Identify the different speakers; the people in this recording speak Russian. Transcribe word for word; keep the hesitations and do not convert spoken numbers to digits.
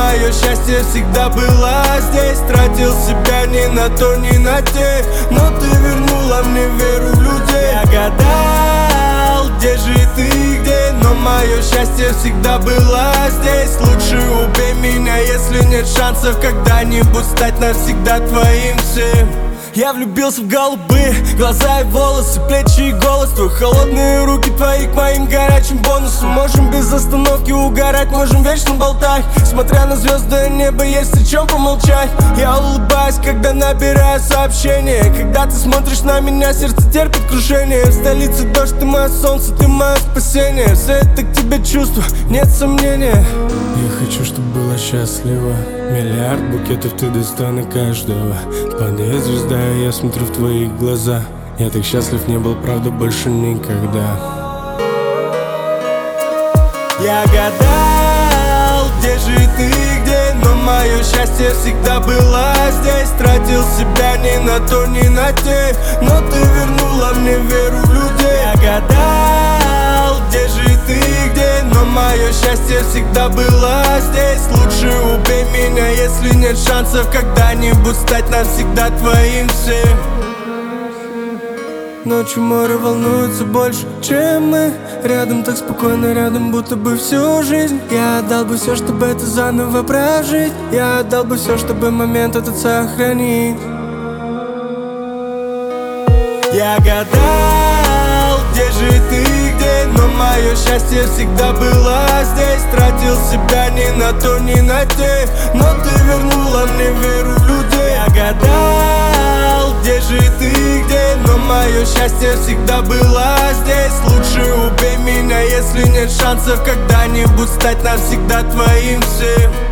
Speaker 1: мое счастье всегда было здесь. Тратил себя ни на то, ни на те, но ты вернула мне веру в людей. Я гадал, где же ты, где, но мое счастье всегда было здесь. Лучше убей меня, если нет шансов когда-нибудь стать навсегда твоим всем. Я влюбился в голубые глаза и волосы, плечи и голос твой, холодные руки твои к моим горячим бонусам. Можем без остановки угорать, можем вечно болтать, смотря на звезды и небо, есть о чем помолчать. Я улыбаюсь, когда набираю сообщения, когда ты смотришь на меня, сердце терпит крушение. В столице дождь, ты мое солнце, ты мое спасение. Все это к тебе чувства, нет сомнения. Я хочу, чтобы была счастлива. Миллиард букетов, ты достойна каждого. Падает звезда, и я смотрю в твои глаза. Я так счастлив не был, правда, больше никогда. Я гадал, где же ты, где, но мое счастье всегда было здесь. Тратил себя ни на то, ни на те, но ты вернула мне веру в людей. Я гадал, где же ты, где, но мое счастье всегда было здесь. Лучше убей меня, если нет шансов когда-нибудь стать навсегда твоим всем. Ночью море волнуется больше, чем мы. Рядом так спокойно, рядом будто бы всю жизнь. Я отдал бы все, чтобы это заново прожить. Я отдал бы все, чтобы момент этот сохранить. Я гадал, где же ты, где, но мое счастье всегда было здесь. Тратил себя ни на то, ни на те, но ты вернула мне веру в людей. Я гадал, где же ты, где, но мое счастье всегда было здесь. Лучше убей меня, если нет шансов когда-нибудь стать навсегда твоим всем.